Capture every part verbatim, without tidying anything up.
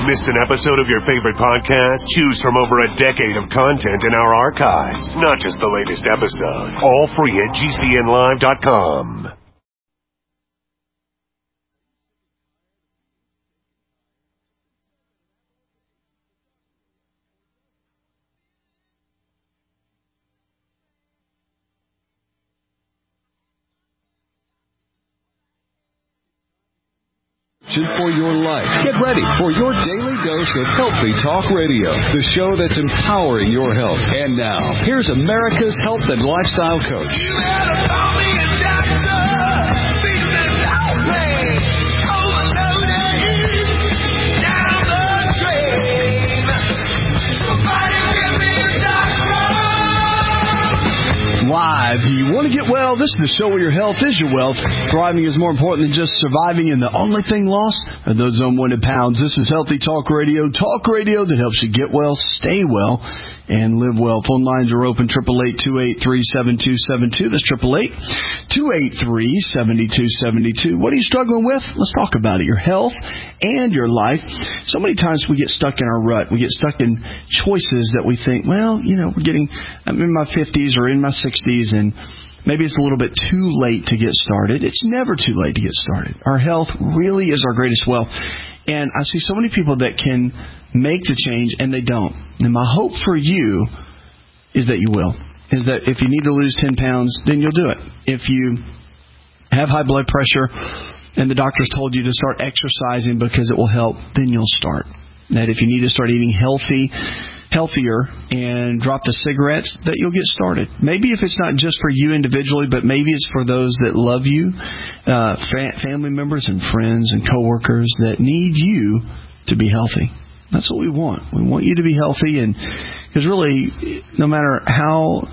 Missed an episode of your favorite podcast? Choose from over a decade of content in our archives. Not just the latest episode. All free at G C N live dot com. For your life. Get ready for your daily dose of Healthy Talk Radio, the show that's empowering your health. And now, here's America's health and lifestyle coach. You better call me a doctor. Feeling lonely, overloaded, down the drain. Somebody give me a doctor. Live. Do you want to get well? This is the show where your health is your wealth. Thriving is more important than just surviving, and the only thing lost are those unwanted pounds. This is Healthy Talk Radio. Talk radio that helps you get well, stay well, and live well. Phone lines are open, eight eight eight, two eight three, seven two seven two. That's eight eight eight, two eight three, seven two seven two. What are you struggling with? Let's talk about it. Your health and your life. So many times we get stuck in our rut. We get stuck in choices that we think, well, you know, we're getting, I'm in my fifties or in my sixties, and maybe it's a little bit too late to get started. It's never too late to get started. Our health really is our greatest wealth. And I see so many people that can make the change, and they don't. And my hope for you is that you will. Is that if you need to lose ten pounds, then you'll do it. If you have high blood pressure and the doctor's told you to start exercising because it will help, then you'll start. That if you need to start eating healthy, healthier and drop the cigarettes, that you'll get started. Maybe if it's not just for you individually, but maybe it's for those that love you, uh, fa- family members and friends and coworkers that need you to be healthy. That's what we want. We want you to be healthy, and because really, no matter how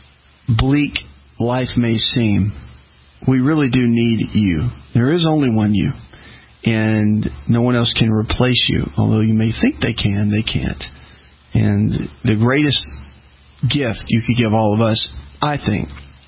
bleak life may seem, we really do need you. There is only one you, and no one else can replace you. Although you may think they can, they can't. And the greatest gift you could give all of us, I think,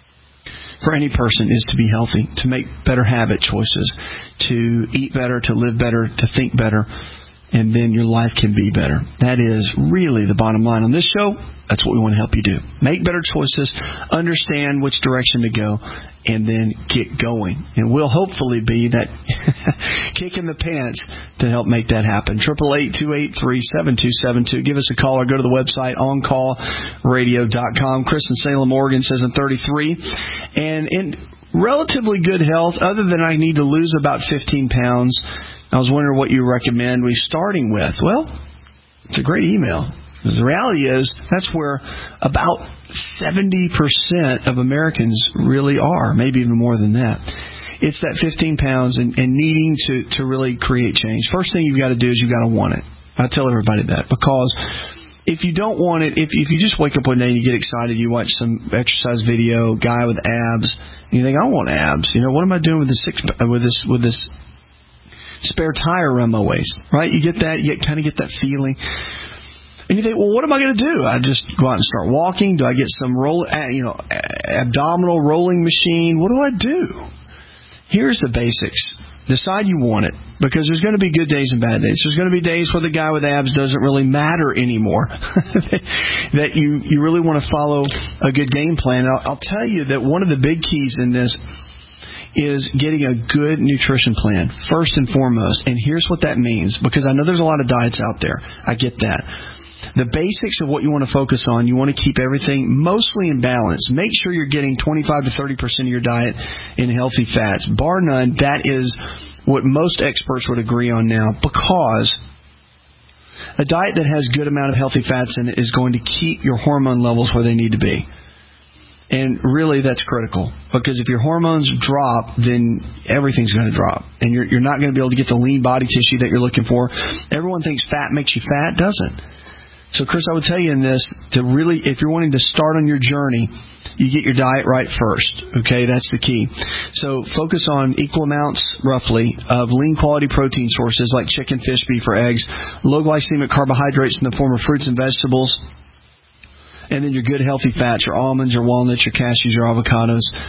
for any person is to be healthy, to make better habit choices, to eat better, to live better, to think better, and then your life can be better. That is really the bottom line. On this show, that's what we want to help you do. Make better choices, understand which direction to go, and then get going. And we'll hopefully be that kick in the pants to help make that happen. eight eight eight, two eight three, seven two seven two. Give us a call or go to the website, on call radio dot com. Chris in Salem, Oregon says I'm thirty-three and in relatively good health, other than I need to lose about fifteen pounds. I was wondering what you recommend we starting with. Well, it's a great email. Because the reality is that's where about seventy percent of Americans really are, maybe even more than that. It's that fifteen pounds and, and needing to, to really create change. First thing you've got to do is you've got to want it. I tell everybody that, because if you don't want it, if, if you just wake up one day and you get excited, you watch some exercise video, guy with abs, and you think, I want abs. You know, what am I doing with this six, with this with this spare tire around my waist? Right? You get that, you kind of get that feeling. And you think, well, what am I going to do? I just go out and start walking? Do I get some roll, you know, abdominal rolling machine? What do I do? Here's the basics. Decide you want it, because there's going to be good days and bad days. There's going to be days where the guy with abs doesn't really matter anymore. That you, you really want to follow a good game plan. I'll, I'll tell you that one of the big keys in this is getting a good nutrition plan, first and foremost. And here's what that means, because I know there's a lot of diets out there. I get that. The basics of what you want to focus on, you want to keep everything mostly in balance. Make sure you're getting twenty-five to thirty percent of your diet in healthy fats. Bar none, that is what most experts would agree on now, because a diet that has good amount of healthy fats in it is going to keep your hormone levels where they need to be. And really, that's critical, because if your hormones drop, then everything's going to drop, and you're, you're not going to be able to get the lean body tissue that you're looking for. Everyone thinks fat makes you fat. It doesn't. So, Chris, I would tell you in this, to really, if you're wanting to start on your journey, you get your diet right first. Okay, that's the key. So focus on equal amounts, roughly, of lean quality protein sources like chicken, fish, beef, or eggs, low glycemic carbohydrates in the form of fruits and vegetables, and then your good healthy fats, your almonds, your walnuts, your cashews, your avocados.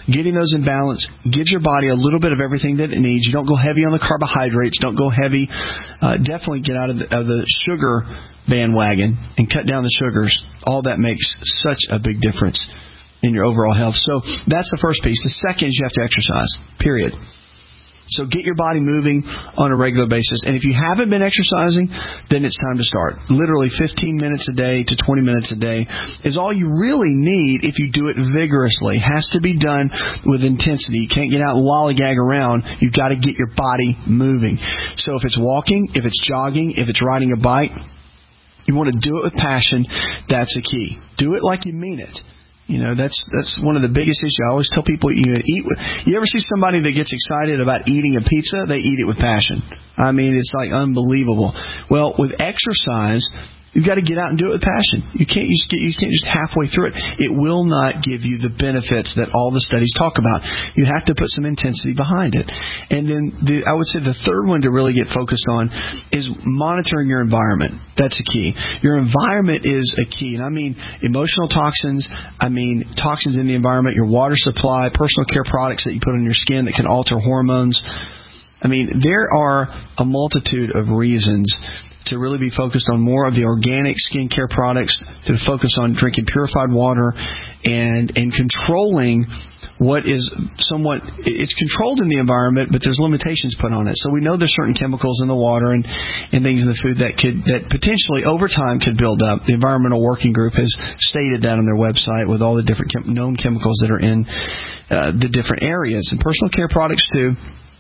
getting those in balance gives your body a little bit of everything that it needs. You don't go heavy on the carbohydrates. Don't go heavy. Uh, definitely get out of the, of the sugar bandwagon and cut down the sugars. All that makes such a big difference in your overall health. So that's the first piece. The second is you have to exercise, period. So get your body moving on a regular basis. And if you haven't been exercising, then it's time to start. Literally fifteen minutes a day to twenty minutes a day is all you really need if you do it vigorously. It has to be done with intensity. You can't get out and lollygag around. You've got to get your body moving. So if it's walking, if it's jogging, if it's riding a bike, you want to do it with passion. That's a key. Do it like you mean it. You know, that's that's one of the biggest issues. I always tell people, you know, eat. With, you ever see somebody that gets excited about eating a pizza? They eat it with passion. I mean, it's like unbelievable. Well, with exercise, you've got to get out and do it with passion. You can't just get, you can't just halfway through it. It will not give you the benefits that all the studies talk about. You have to put some intensity behind it. And then the, I would say the third one to really get focused on is monitoring your environment. That's a key. Your environment is a key. And I mean emotional toxins. I mean toxins in the environment, your water supply, personal care products that you put on your skin that can alter hormones. I mean, there are a multitude of reasons to really be focused on more of the organic skincare products, to focus on drinking purified water and and controlling what is somewhat, it's controlled in the environment, but there's limitations put on it. So we know there's certain chemicals in the water and, and things in the food that could, that potentially over time could build up. The Environmental Working Group has stated that on their website with all the different chem- known chemicals that are in uh, the different areas. And personal care products too.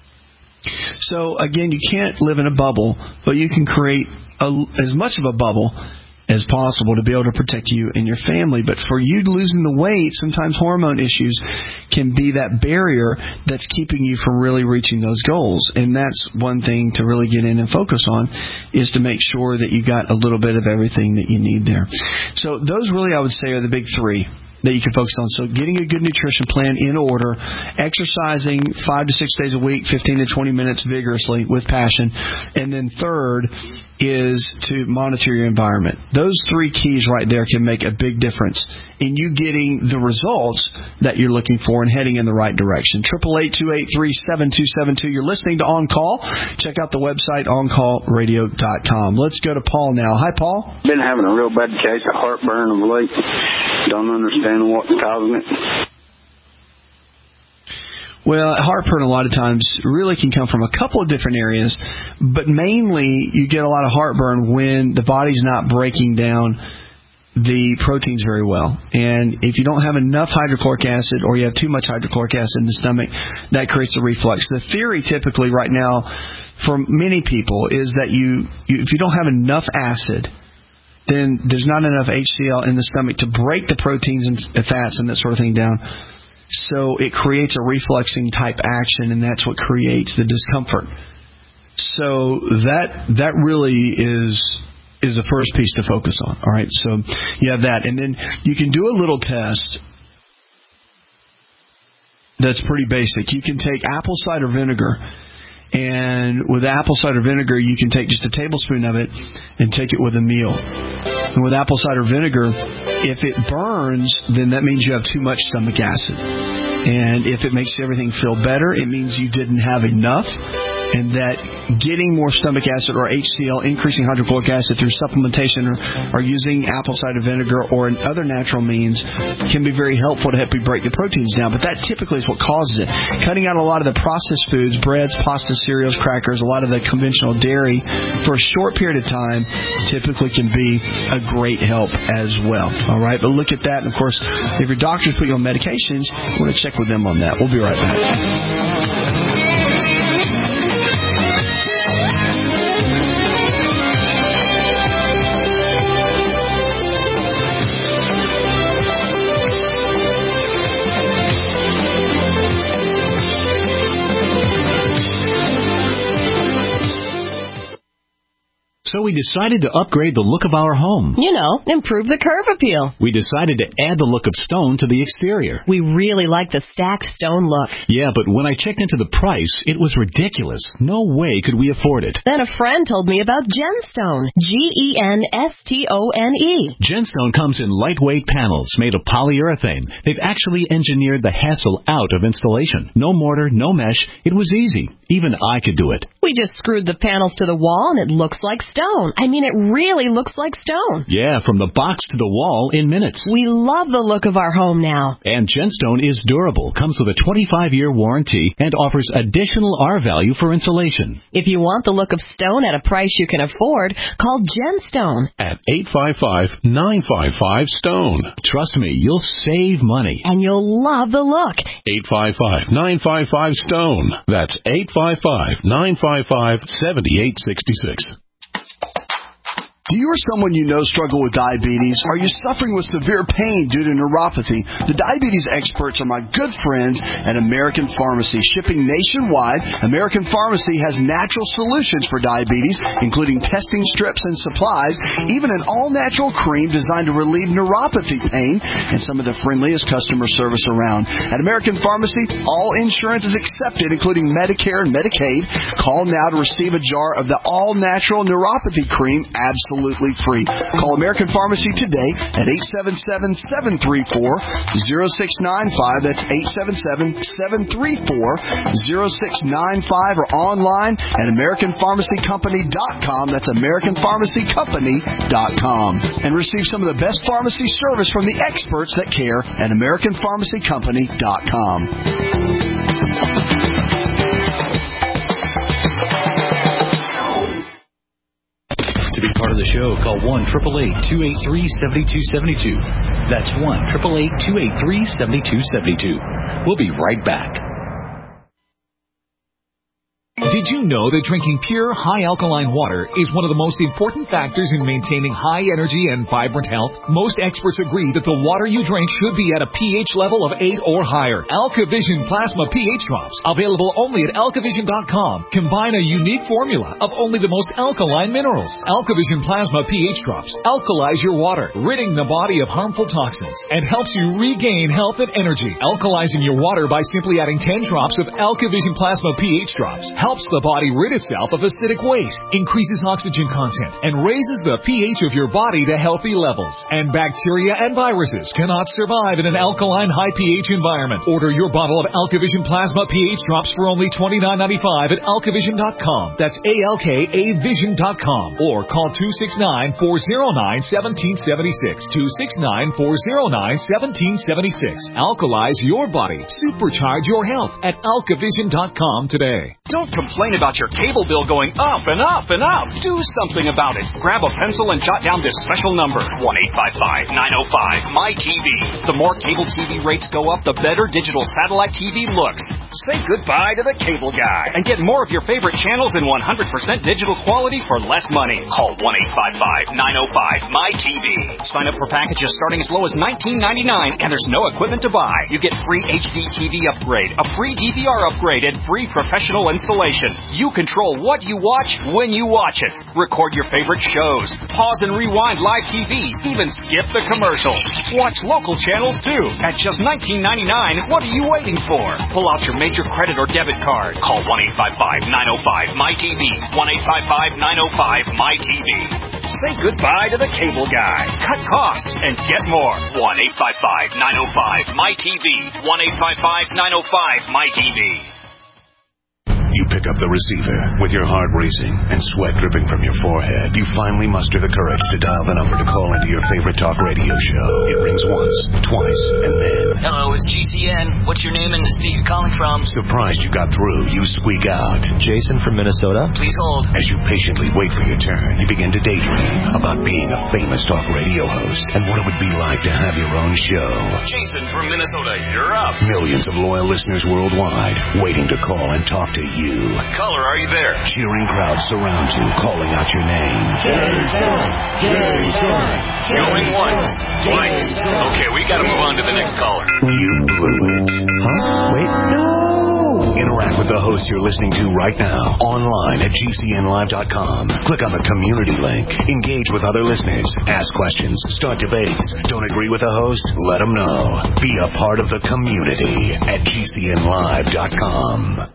So again, you can't live in a bubble, but you can create a, as much of a bubble as possible to be able to protect you and your family. But for you losing the weight, sometimes hormone issues can be that barrier that's keeping you from really reaching those goals. And that's one thing to really get in and focus on, is to make sure that you got a little bit of everything that you need there. So those really, I would say, are the big three that you can focus on. So getting a good nutrition plan in order, exercising five to six days a week, fifteen to twenty minutes vigorously with passion, and then third is to monitor your environment. Those three keys right there can make a big difference in you getting the results that you're looking for and heading in the right direction. eight eight eight, two eight three, seven two seven two. You're listening to On Call. Check out the website, on call radio dot com. Let's go to Paul now. Hi, Paul. Been having a real bad case of heartburn of late. Don't understand what's causing it. Well, heartburn a lot of times really can come from a couple of different areas, but mainly you get a lot of heartburn when the body's not breaking down the proteins very well. And if you don't have enough hydrochloric acid or you have too much hydrochloric acid in the stomach, that creates a reflux. The theory typically right now for many people is that you, you if you don't have enough acid, then there's not enough H C L in the stomach to break the proteins and fats and that sort of thing down. So it creates a refluxing type action, and that's what creates the discomfort. So that that really is is the first piece to focus on. All right, so you have that, and then you can do a little test that's pretty basic. You can take apple cider vinegar, and with apple cider vinegar, you can take just a tablespoon of it and take it with a meal. And with apple cider vinegar, if it burns, then that means you have too much stomach acid. And if it makes everything feel better, it means you didn't have enough. And that getting more stomach acid or H C L, increasing hydrochloric acid through supplementation or, or using apple cider vinegar or other natural means can be very helpful to help you break the proteins down. But that typically is what causes it. Cutting out a lot of the processed foods, breads, pasta, cereals, crackers, a lot of the conventional dairy for a short period of time typically can be a great help as well. All right, but look at that. And of course, if your doctors put you on medications, you want to check with them on that. We'll be right back. So we decided to upgrade the look of our home. You know, improve the curb appeal. We decided to add the look of stone to the exterior. We really like the stacked stone look. Yeah, but when I checked into the price, it was ridiculous. No way could we afford it. Then a friend told me about Genstone. G E N S T O N E. Genstone comes in lightweight panels made of polyurethane. They've actually engineered the hassle out of installation. No mortar, no mesh. It was easy. Even I could do it. We just screwed the panels to the wall and it looks like stone. I mean, it really looks like stone. Yeah, from the box to the wall in minutes. We love the look of our home now. And Genstone is durable, comes with a twenty-five year warranty, and offers additional R value for insulation. If you want the look of stone at a price you can afford, call Genstone at eight five five, nine five five, STONE. Trust me, you'll save money. And you'll love the look. eight five five, nine five five, STONE. That's eight five five, nine five five, seven eight six six. Do you or someone you know struggle with diabetes? Are you suffering with severe pain due to neuropathy? The diabetes experts are my good friends at American Pharmacy. Shipping nationwide, American Pharmacy has natural solutions for diabetes, including testing strips and supplies, even an all-natural cream designed to relieve neuropathy pain, and some of the friendliest customer service around. At American Pharmacy, all insurance is accepted, including Medicare and Medicaid. Call now to receive a jar of the all-natural neuropathy cream absolutely Absolutely free. Call American Pharmacy today at eight seven seven, seven three four, zero six nine five. That's eight seven seven, seven three four, zero six nine five, or online at American Pharmacy Company dot com. That's American Pharmacy Company dot com. And receive some of the best pharmacy service from the experts that care at American Pharmacy Company dot com. To be part of the show, call one eight eight eight, two eight three, seven two seven two. That's one eight eight eight, two eight three, seven two seven two. We'll be right back. Did you know that drinking pure, high-alkaline water is one of the most important factors in maintaining high energy and vibrant health? Most experts agree that the water you drink should be at a pH level of eight or higher. AlkaVision Plasma pH Drops, available only at alkavision dot com, combine a unique formula of only the most alkaline minerals. AlkaVision Plasma pH Drops alkalize your water, ridding the body of harmful toxins, and helps you regain health and energy. Alkalizing your water by simply adding ten drops of AlkaVision Plasma pH Drops helps the body rid itself of acidic waste, increases oxygen content, and raises the pH of your body to healthy levels. And bacteria and viruses cannot survive in an alkaline high pH environment. Order your bottle of AlkaVision Plasma pH Drops for only twenty-nine ninety-five at alkavision dot com. That's A L K A vision dot com. Or call two six nine, four zero nine, one seven seven six. two six nine, four zero nine, one seven seven six. Alkalize your body. Supercharge your health at alkavision dot com today. Don't complain about your cable bill going up and up and up. Do something about it. Grab a pencil and jot down this special number, one eight five five, nine oh five, M Y T V. The more cable T V rates go up, the better digital satellite T V looks. Say goodbye to the cable guy and get more of your favorite channels in one hundred percent digital quality for less money. Call one eight five five, nine oh five, M Y T V. Sign up for packages starting as low as nineteen ninety-nine, and there's no equipment to buy. You get free H D T V upgrade, a free D V R upgrade, and free professional installation. You control what you watch when you watch it. Record your favorite shows. Pause and rewind live T V. Even skip the commercials. Watch local channels too. At just nineteen ninety-nine, what are you waiting for? Pull out your major credit or debit card. Call one eight five five, nine oh five, M Y T V. one eight five five, nine oh five, M Y T V. Say goodbye to the cable guy. Cut costs and get more. one eight five five, nine oh five, M Y T V. one eight five five, nine oh five, M Y T V. You pick up the receiver with your heart racing and sweat dripping from your forehead. You finally muster the courage to dial the number to call into your favorite talk radio show. It rings once, twice, and then... Hello, it's G C N. What's your name and the state you're calling from? Surprised you got through, you squeak out. Jason from Minnesota. Please hold. As you patiently wait for your turn, you begin to daydream about being a famous talk radio host and what it would be like to have your own show. Jason from Minnesota, you're up. Millions of loyal listeners worldwide waiting to call and talk to you. Caller, are you there? Cheering crowds surround you, calling out your name. Jason! Jason! Going once, twice. Okay, we gotta move on to the next caller. You blew it. Huh? Wait. No! Interact with the host you're listening to right now online at G C N live dot com. Click on the community link. Engage with other listeners. Ask questions. Start debates. Don't agree with the host? Let them know. Be a part of the community at G C N live dot com.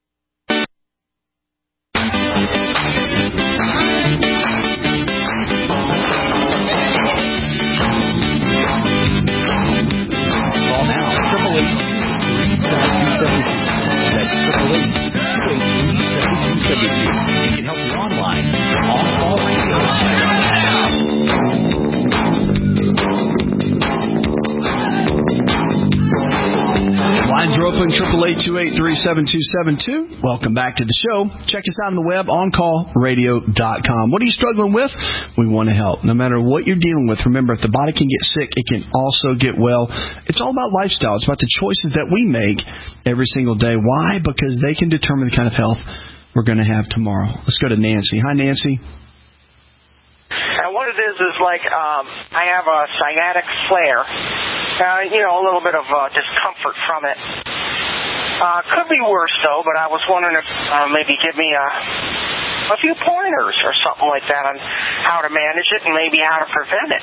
Lines are open, triple eight, two eight three, seven two seven two. Welcome back to the show. Check us out on the web, on call radio dot com. What are you struggling with? We want to help. No matter what you're dealing with, remember, if the body can get sick, it can also get well. It's all about lifestyle. It's about the choices that we make every single day. Why? Because they can determine the kind of health we're going to have tomorrow. Let's go to Nancy. Hi, Nancy. And what it is is like um, I have a sciatic flare. Uh, you know, a little bit of uh, discomfort from it. Uh, could be worse, though, but I was wondering if uh, maybe give me a, a few pointers or something like that on how to manage it and maybe how to prevent it.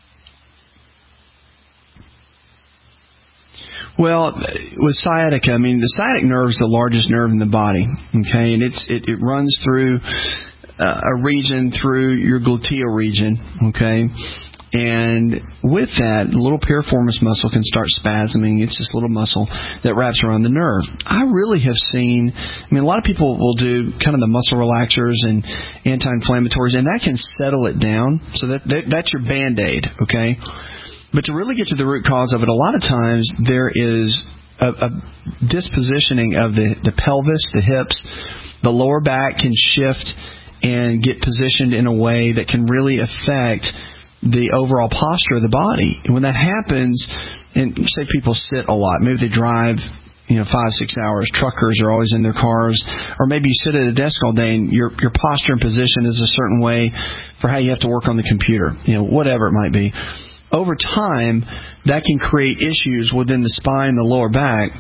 Well, with sciatica, I mean, the sciatic nerve is the largest nerve in the body, okay, and it's it, it runs through uh, a region through your gluteal region, okay. And with that, the little piriformis muscle can start spasming. It's this little muscle that wraps around the nerve. I really have seen, I mean, a lot of people will do kind of the muscle relaxers and anti-inflammatories, and that can settle it down. So that, that that's your Band-Aid, okay? But to really get to the root cause of it, a lot of times there is a, a dispositioning of the, the pelvis, the hips, the lower back can shift and get positioned in a way that can really affect the overall posture of the body. And when that happens, and say people sit a lot, maybe they drive, you know, five, six hours, truckers are always in their cars, or maybe you sit at a desk all day and your your posture and position is a certain way for how you have to work on the computer, you know, whatever it might be. Over time, that can create issues within the spine, the lower back,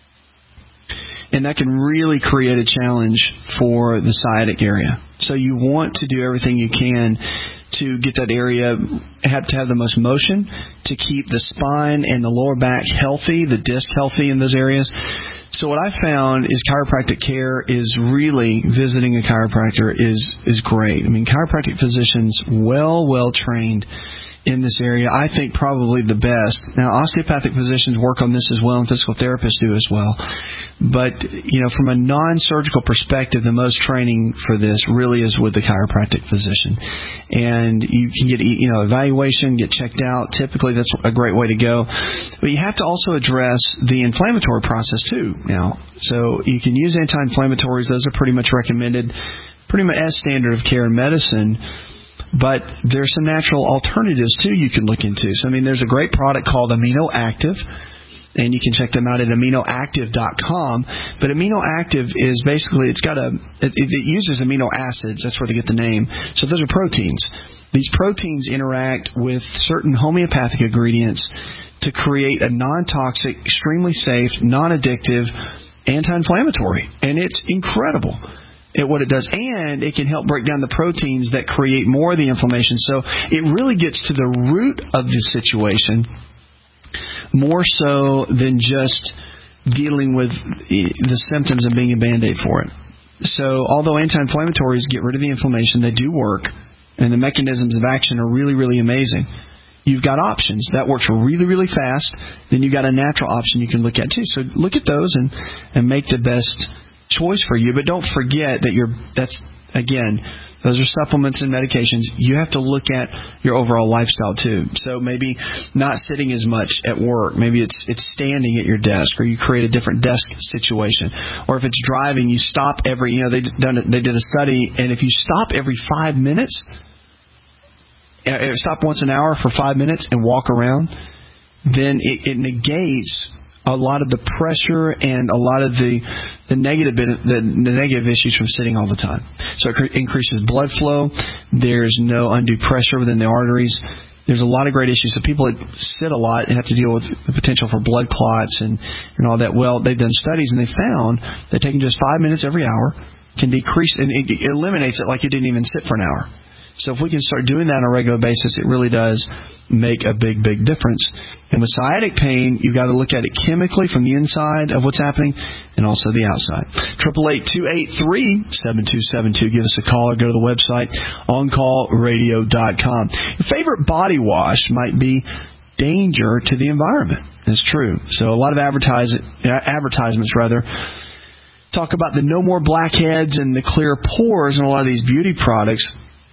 and that can really create a challenge for the sciatic area. So you want to do everything you can to get that area, have to have the most motion, to keep the spine and the lower back healthy, the disc healthy in those areas. So what I found is chiropractic care is really, visiting a chiropractor is is great. I mean, chiropractic physicians, well, well trained in this area. I think probably the best. Now, osteopathic physicians work on this as well, and physical therapists do as well. But, you know, from a non-surgical perspective, the most training for this really is with the chiropractic physician. And you can get, you know, evaluation, get checked out. Typically, that's a great way to go. But you have to also address the inflammatory process, too, now. So you can use anti-inflammatories. Those are pretty much recommended, pretty much as standard of care in medicine. But there's some natural alternatives, too, you can look into. So, I mean, there's a great product called Amino Active, and you can check them out at amino active dot com. But Amino Active is basically, it's got a, it, it uses amino acids. That's where they get the name. So those are proteins. These proteins interact with certain homeopathic ingredients to create a non-toxic, extremely safe, non-addictive anti-inflammatory. And it's incredible at what it does, and it can help break down the proteins that create more of the inflammation. So it really gets to the root of the situation more so than just dealing with the symptoms and being a Band-Aid for it. So although anti-inflammatories get rid of the inflammation, they do work, and the mechanisms of action are really, really amazing. You've got options. That works really, really fast. Then you've got a natural option you can look at, too. So look at those and, and make the best choice for you, but don't forget that you're, that's, again, those are supplements and medications. You have to look at your overall lifestyle, too. So maybe not sitting as much at work. Maybe it's it's standing at your desk, or you create a different desk situation. Or if it's driving, you stop every, you know, they done they did a study, and if you stop every five minutes, stop once an hour for five minutes and walk around, then it, it negates a lot of the pressure and a lot of the the negative the, the negative issues from sitting all the time. So it increases blood flow. There's no undue pressure within the arteries. there's a lot of great issues. So people that sit a lot and have to deal with the potential for blood clots and, and all that. Well, they've done studies and they found that taking just five minutes every hour can decrease, and it eliminates it like you didn't even sit for an hour. So if we can start doing that on a regular basis, it really does make a big, big difference. And with sciatic pain, you've got to look at it chemically from the inside of what's happening and also the outside. eight eight eight, two eight three, seven two seven two. Give us a call or go to the website, on call radio dot com. Your favorite body wash might be danger to the environment. That's true. So a lot of advertise, advertisements, rather, talk about the no more blackheads and the clear pores in a lot of these beauty products.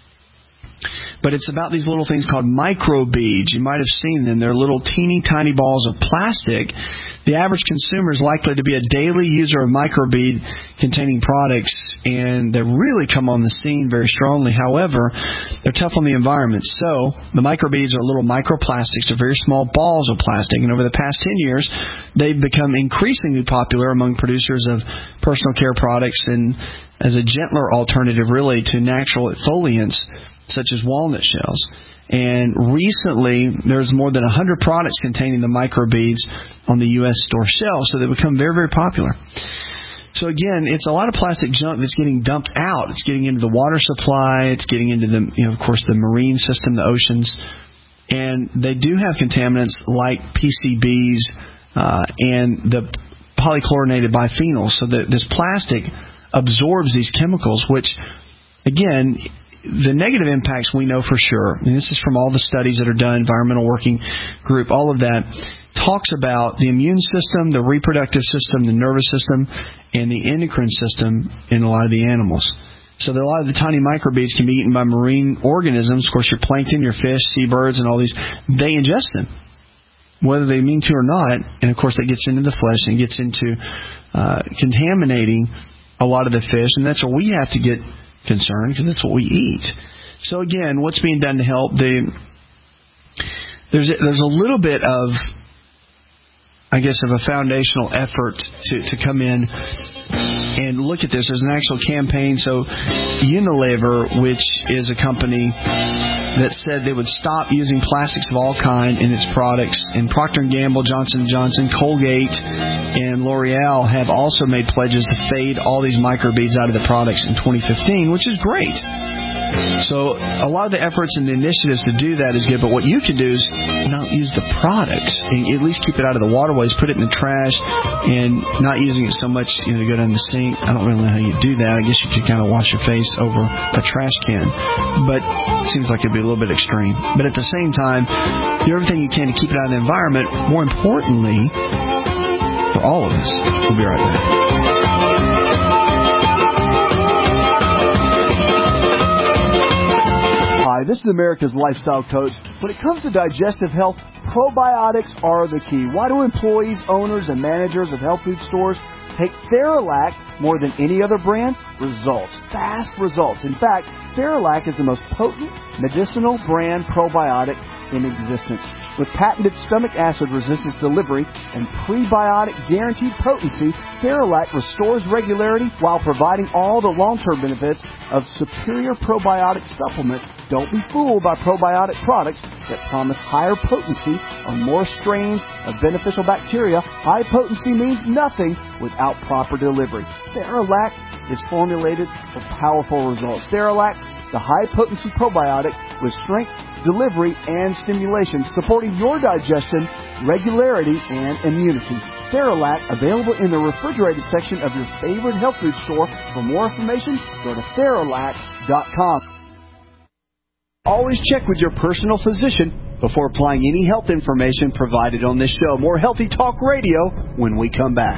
But it's about these little things called microbeads. You might have seen them. They're little teeny tiny balls of plastic. The average consumer is likely to be a daily user of microbead containing products, and they really come on the scene very strongly. However, they're tough on the environment. So the microbeads are little microplastics. They're very small balls of plastic, and over the past ten years, they've become increasingly popular among producers of personal care products and as a gentler alternative, really, to natural exfoliants such as walnut shells. And recently, there's more than one hundred products containing the microbeads on the U S store shelves, so they've become very, very popular. So again, it's a lot of plastic junk that's getting dumped out. It's getting into the water supply. It's getting into the, you know, of course, the marine system, the oceans. And they do have contaminants like P C Bs uh, and the polychlorinated biphenyls. So that this plastic absorbs these chemicals, which, again, the negative impacts we know for sure, and this is from all the studies that are done, Environmental Working Group, all of that, talks about the immune system, the reproductive system, the nervous system, and the endocrine system in a lot of the animals. So that a lot of the tiny microbeads can be eaten by marine organisms. Of course, your plankton, your fish, seabirds, and all these, they ingest them, whether they mean to or not. And, of course, that gets into the flesh and gets into uh, contaminating a lot of the fish, and that's what we have to get concerned, because that's what we eat. So again, what's being done to help? The, there's a, there's a little bit of, I guess, of a foundational effort to, to come in and look at this. There's an actual campaign. So Unilever, which is a company that said they would stop using plastics of all kind in its products, and Procter and Gamble, Johnson and Johnson, Colgate, and L'Oreal have also made pledges to fade all these microbeads out of the products in twenty fifteen, which is great. So a lot of the efforts and the initiatives to do that is good, but what you can do is not use the products and at least keep it out of the waterways, put it in the trash, and not using it so much, you know, to go down the sink. I don't really know how you do that. I guess you could kind of wash your face over a trash can, but it seems like it'd be a little bit extreme. But at the same time, do everything you can to keep it out of the environment. More importantly, for all of us. We'll be right back. Hi, this is America's Lifestyle Coach. When it comes to digestive health, probiotics are the key. Why do employees, owners, and managers of health food stores take Theralac more than any other brand? Results. Fast results. In fact, Theralac is the most potent medicinal brand probiotic in existence. With patented stomach acid resistance delivery and prebiotic guaranteed potency, Theralac restores regularity while providing all the long-term benefits of superior probiotic supplements. Don't be fooled by probiotic products that promise higher potency or more strains of beneficial bacteria. High potency means nothing without proper delivery. Theralac is formulated for powerful results. Theralac, the high-potency probiotic with strength, delivery, and stimulation, supporting your digestion, regularity, and immunity. Theralac, available in the refrigerated section of your favorite health food store. For more information, go to Theralac dot com. Always check with your personal physician before applying any health information provided on this show. More Healthy Talk Radio when we come back.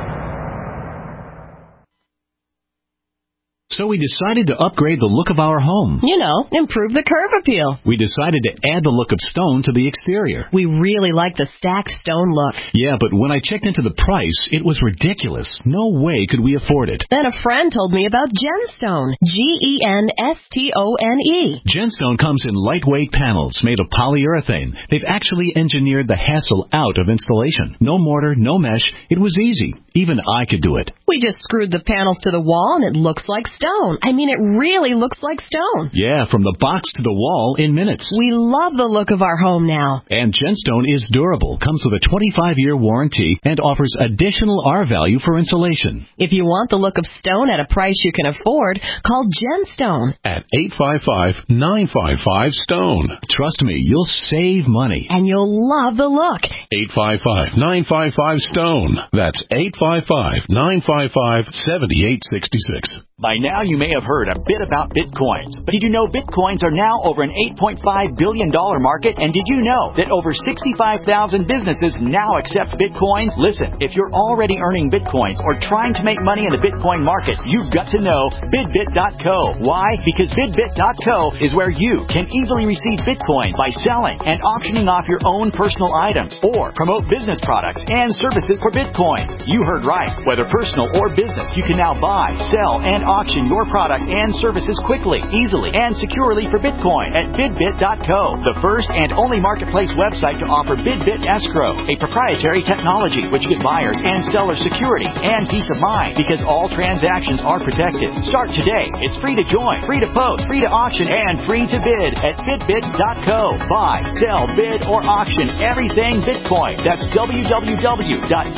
So we decided to upgrade the look of our home. You know, improve the curve appeal. We decided to add the look of stone to the exterior. We really like the stacked stone look. Yeah, but when I checked into the price, it was ridiculous. No way could we afford it. Then a friend told me about Genstone. G E N S T O N E. Genstone comes in lightweight panels made of polyurethane. They've actually engineered the hassle out of installation. No mortar, no mesh. It was easy. Even I could do it. We just screwed the panels to the wall and it looks like stone. stone. I mean, it really looks like stone. Yeah, from the box to the wall in minutes. We love the look of our home now. And Gemstone is durable, comes with a twenty-five year warranty, and offers additional R value for insulation. If you want the look of stone at a price you can afford, call Gemstone at eight five five, nine five five, STONE. Trust me, you'll save money. And you'll love the look. eight five five, nine five five, STONE. That's eight five five, nine five five, seven eight six six. By now you may have heard a bit about Bitcoins, but did you know Bitcoins are now over an eight point five billion dollars market? And did you know that over sixty-five thousand businesses now accept Bitcoins? Listen, if you're already earning Bitcoins or trying to make money in the Bitcoin market, you've got to know Bidbit dot co. Why? Because Bidbit dot co is where you can easily receive Bitcoin by selling and auctioning off your own personal items or promote business products and services for Bitcoin. You heard right. Whether personal or business, you can now buy, sell, and auction your product and services quickly, easily, and securely for Bitcoin at Bidbit dot co, the first and only marketplace website to offer Bidbit Escrow, a proprietary technology which gives buyers and sellers security and peace of mind because all transactions are protected. Start today. It's free to join, free to post, free to auction, and free to bid at Bidbit dot co. Buy, sell, bid, or auction everything Bitcoin. That's w w w dot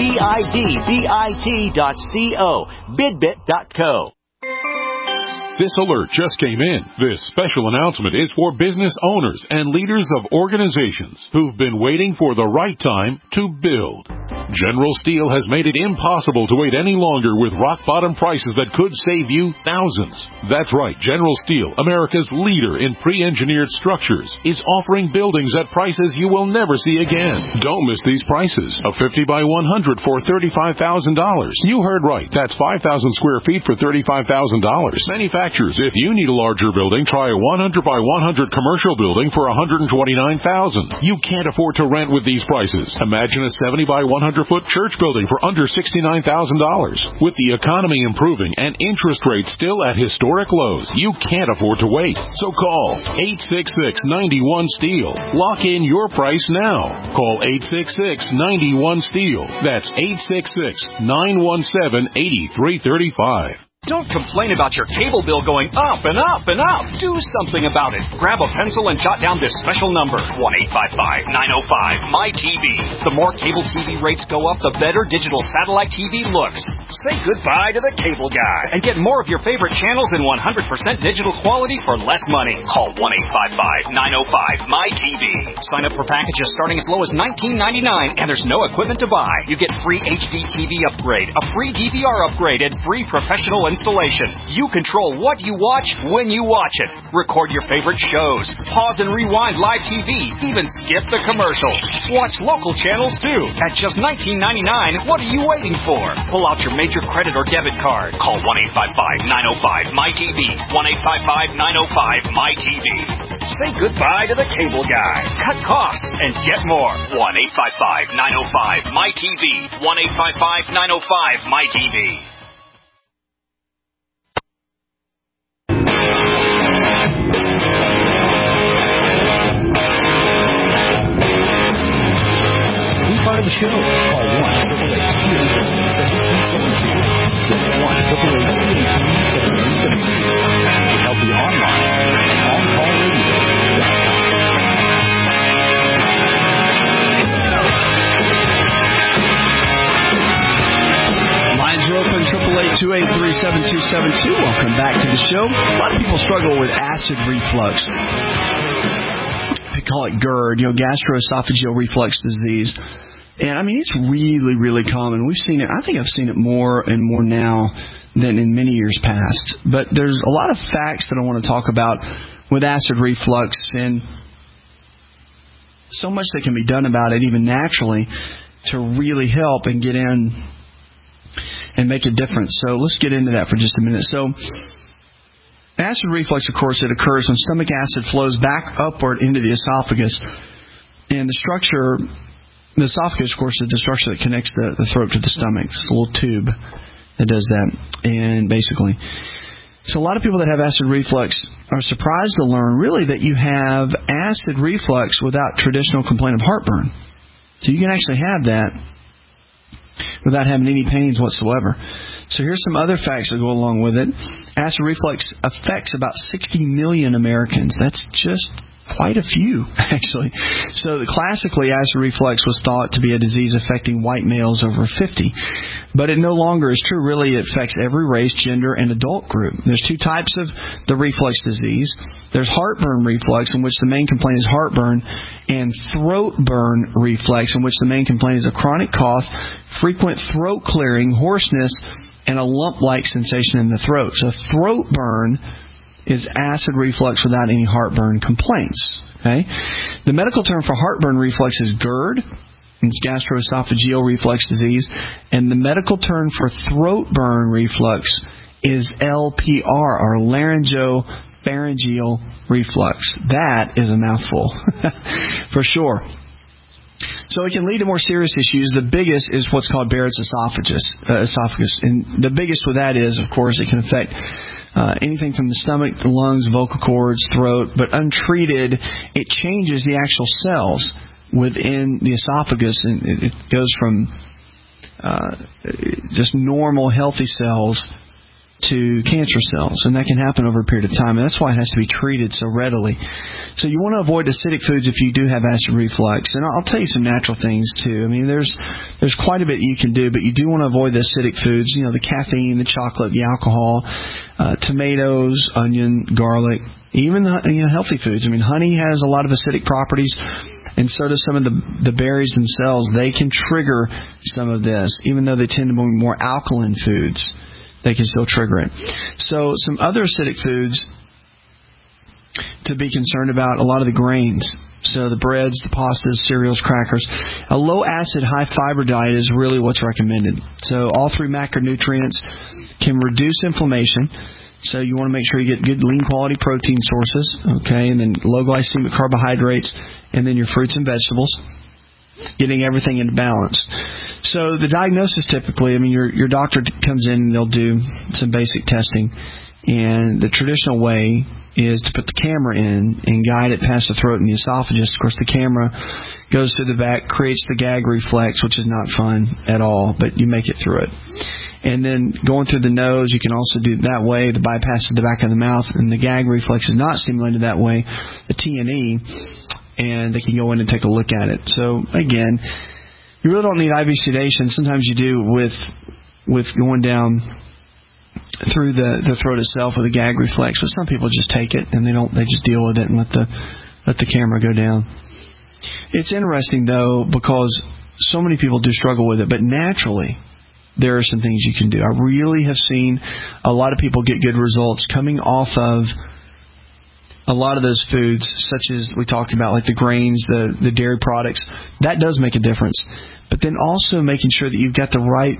bidbit dot co. Bidbit dot co. This alert just came in. This special announcement is for business owners and leaders of organizations who've been waiting for the right time to build. General Steel has made it impossible to wait any longer with rock-bottom prices that could save you thousands. That's right, General Steel, America's leader in pre-engineered structures, is offering buildings at prices you will never see again. Don't miss these prices. A fifty by one hundred for thirty-five thousand dollars. You heard right. That's five thousand square feet for thirty-five thousand dollars. Manufacturers, if you need a larger building, try a one hundred by one hundred commercial building for one hundred twenty-nine thousand dollars. You can't afford to rent with these prices. Imagine a seventy by one hundred foot church building for under sixty-nine thousand dollars. With the economy improving and interest rates still at historic lows, you can't afford to wait. So call eight six six, nine one, STEEL. Lock in your price now. Call eight six six, nine one, STEEL. That's eight six six, nine one seven, eight three three five. Don't complain about your cable bill going up and up and up. Do something about it. Grab a pencil and jot down this special number, one eight five five, nine oh five, M Y T V. The more cable T V rates go up, the better digital satellite T V looks. Say goodbye to the cable guy and get more of your favorite channels in one hundred percent digital quality for less money. Call one eight five five, nine oh five, M Y T V. Sign up for packages starting as low as nineteen ninety-nine, and there's no equipment to buy. You get free H D T V upgrade, a free D V R upgrade, and free professional installation. You control what you watch when you watch it. Record your favorite shows. Pause and rewind live T V. Even skip the commercials. Watch local channels too. At just nineteen ninety-nine, what are you waiting for? Pull out your major credit or debit card. Call one eight five five, nine oh five, M Y T V. one eight five five, nine oh five, M Y T V. Say goodbye to the cable guy. Cut costs and get more. one eight five five, nine oh five, M Y T V. one eight five five, nine oh five, M Y T V. Part of the show. Call one eight eight eight, two eight three, seven two seven two. That's one eight eight eight, two eight three, seven two seven two. To help you online at on call radio dot com. Lines are open, triple eight, two eight three, seven two seven two. Welcome back to the show. A lot of people struggle with acid reflux. They call it GERD, you know, gastroesophageal reflux disease. And, I mean, it's really, really common. We've seen it. I think I've seen it more and more now than in many years past. But there's a lot of facts that I want to talk about with acid reflux and so much that can be done about it, even naturally, to really help and get in and make a difference. So let's get into that for just a minute. So acid reflux, of course, it occurs when stomach acid flows back upward into the esophagus. And the structure... The esophagus, of course, is the structure that connects the, the throat to the stomach. It's a little tube that does that, and basically. So a lot of people that have acid reflux are surprised to learn, really, that you have acid reflux without traditional complaint of heartburn. So you can actually have that without having any pains whatsoever. So here's some other facts that go along with it. Acid reflux affects about sixty million Americans. That's just quite a few, actually. So the, classically, acid reflux was thought to be a disease affecting white males over fifty. But it no longer is true. Really, it affects every race, gender, and adult group. There's two types of the reflux disease. There's heartburn reflux, in which the main complaint is heartburn, and throat burn reflux, in which the main complaint is a chronic cough, frequent throat clearing, hoarseness, and a lump-like sensation in the throat. So throat burn is acid reflux without any heartburn complaints. Okay, the medical term for heartburn reflux is GERD. It's gastroesophageal reflux disease, and the medical term for throat burn reflux is L P R, or laryngopharyngeal reflux. That is a mouthful, for sure. So it can lead to more serious issues. The biggest is what's called Barrett's esophagus. Uh, esophagus, and the biggest with that is, of course, it can affect Uh, anything from the stomach, the lungs, vocal cords, throat, but untreated, it changes the actual cells within the esophagus, and it, it goes from uh, just normal, healthy cells to cancer cells, and that can happen over a period of time, and that's why it has to be treated so readily. So you want to avoid acidic foods if you do have acid reflux, and I'll tell you some natural things too. I mean, there's there's quite a bit you can do, but you do want to avoid the acidic foods, you know, the caffeine, the chocolate, the alcohol, uh, tomatoes, onion, garlic, even the, you know, healthy foods. I mean, honey has a lot of acidic properties, and so do some of the the berries themselves. They can trigger some of this, even though they tend to be more alkaline foods. They can still trigger it. So some other acidic foods to be concerned about, a lot of the grains. So the breads, the pastas, cereals, crackers. A low-acid, high-fiber diet is really what's recommended. So all three macronutrients can reduce inflammation. So you want to make sure you get good, lean-quality protein sources, okay, and then low-glycemic carbohydrates, and then your fruits and vegetables, getting everything into balance. So the diagnosis typically, I mean, your your doctor comes in and they'll do some basic testing, and the traditional way is to put the camera in and guide it past the throat and the esophagus. Of course, the camera goes through the back, creates the gag reflex, which is not fun at all, but you make it through it. And then going through the nose, you can also do it that way, the bypass of the back of the mouth, and the gag reflex is not stimulated that way, the T and E, and they can go in and take a look at it. So, again, you really don't need I V sedation. Sometimes you do with with going down through the, the throat itself with a gag reflex, but some people just take it and they don't. They just deal with it and let the let the camera go down. It's interesting though, because so many people do struggle with it, but naturally there are some things you can do. I really have seen a lot of people get good results coming off of a lot of those foods, such as we talked about, like the grains, the, the dairy products. That does make a difference. But then also making sure that you've got the right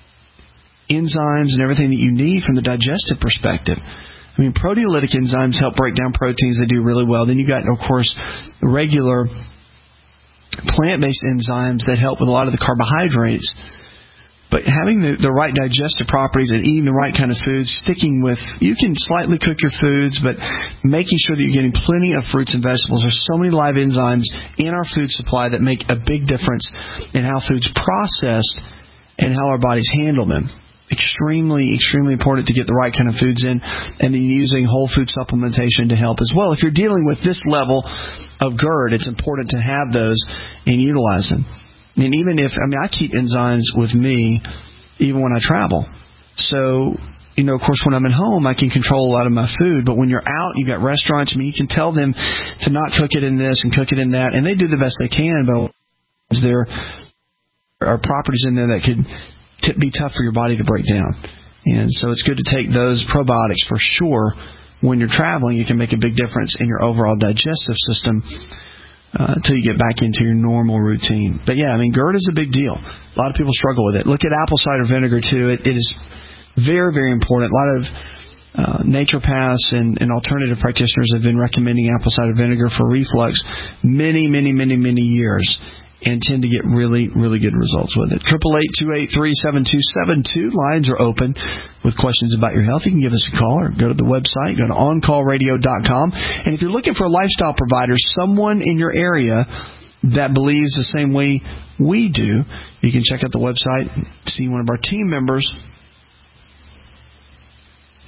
enzymes and everything that you need from the digestive perspective. I mean, proteolytic enzymes help break down proteins. They do really well. Then you got, of course, regular plant-based enzymes that help with a lot of the carbohydrates. But having the, the right digestive properties and eating the right kind of foods, sticking with, you can slightly cook your foods, but making sure that you're getting plenty of fruits and vegetables. There's so many live enzymes in our food supply that make a big difference in how food's processed and how our bodies handle them. Extremely, extremely important to get the right kind of foods in, and then using whole food supplementation to help as well. If you're dealing with this level of GERD, it's important to have those and utilize them. And even if, I mean, I keep enzymes with me even when I travel. So, you know, of course, when I'm at home, I can control a lot of my food. But when you're out, you've got restaurants. I mean, you can tell them to not cook it in this and cook it in that. And they do the best they can, but there are properties in there that could t- be tough for your body to break down. And so it's good to take those probiotics for sure. When you're traveling, it can make a big difference in your overall digestive system. Uh, until you get back into your normal routine. But yeah, I mean, GERD is a big deal. A lot of people struggle with it. Look at apple cider vinegar too. It, it is very, very important. A lot of uh, naturopaths and, and alternative practitioners have been recommending apple cider vinegar for reflux many, many, many, many years, and tend to get really, really good results with it. eight eight eight, two eight three, seven two seven two. Lines are open with questions about your health. You can give us a call or go to the website, go to on call radio dot com. And if you're looking for a lifestyle provider, someone in your area that believes the same way we do, you can check out the website, see one of our team members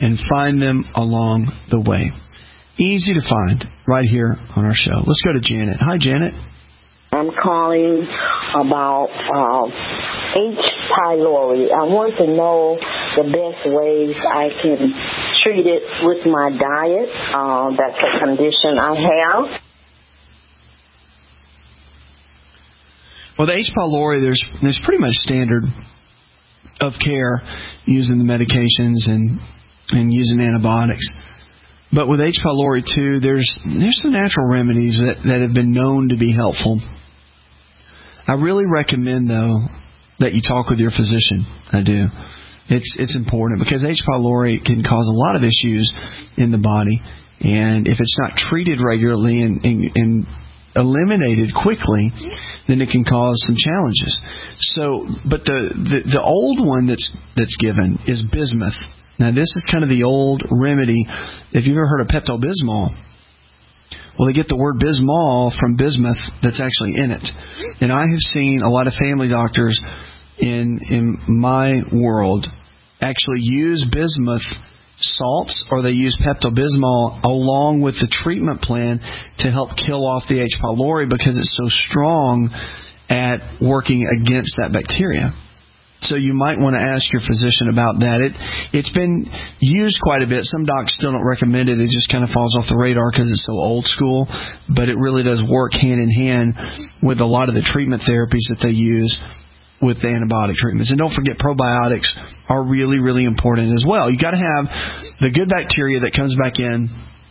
and find them along the way. Easy to find right here on our show. Let's go to Janet. Hi, Janet. I'm calling about uh, H. pylori. I want to know the best ways I can treat it with my diet. Uh, that's a condition I have. Well, the H. pylori, there's there's pretty much standard of care using the medications and and using antibiotics. But with H. pylori too, there's there's some natural remedies that, that have been known to be helpful. I really recommend, though, that you talk with your physician. I do. It's it's important because H. pylori can cause a lot of issues in the body, and if it's not treated regularly and, and, and eliminated quickly, then it can cause some challenges. So, but the, the, the old one that's that's given is bismuth. Now, this is kind of the old remedy. If you've ever heard of Pepto-Bismol, well, they get the word Bismol from bismuth that's actually in it. And I have seen a lot of family doctors in in my world actually use bismuth salts, or they use Pepto-Bismol along with the treatment plan to help kill off the H. pylori because it's so strong at working against that bacteria. So you might want to ask your physician about that. It, it's been used quite a bit. Some docs still don't recommend it. It just kind of falls off the radar because it's so old school. But it really does work hand in hand with a lot of the treatment therapies that they use with the antibiotic treatments. And don't forget, probiotics are really, really important as well. You've got to have the good bacteria that comes back in